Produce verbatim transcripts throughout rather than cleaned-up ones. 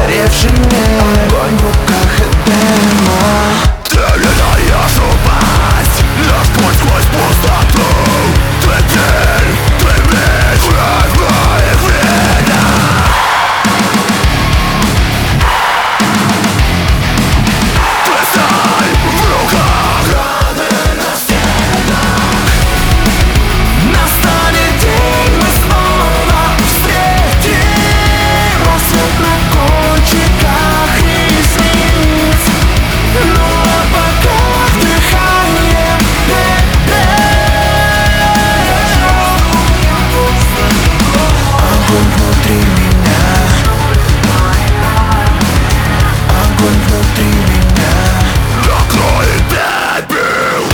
горевший мир, огонь в руках Эдема. Ты не даешь упасть, наш путь сквозь пустоту. Ты день, ты меч, кровь моих венах. Ты сталь в руках, раны на стенах. Настанет день, мы снова встретим рассвет на кончиках ресниц. Но пока вдыхаем огонь внутри меня, огонь внутри меня. Накроет пепел.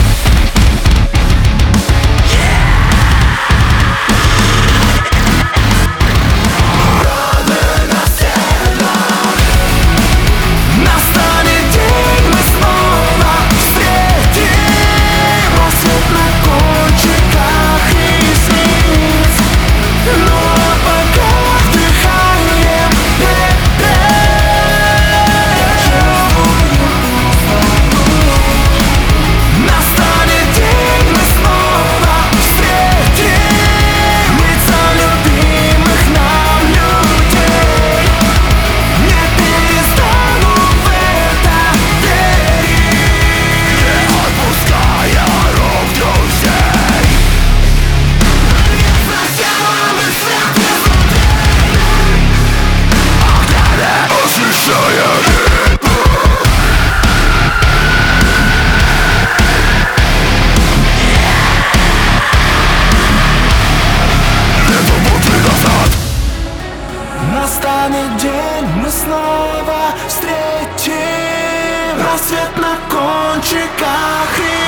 Настанет день, мы снова встретим рассвет на кончиках ресниц. Но пока вдыхаем настанет день, мы снова встретим лица любимых нам людей. Не перестану в это верить, Не отпуская рук друзей. сначала мы свет Ощущая летом пути назад. настанет день, мы снова встретим рассвет на кончиках.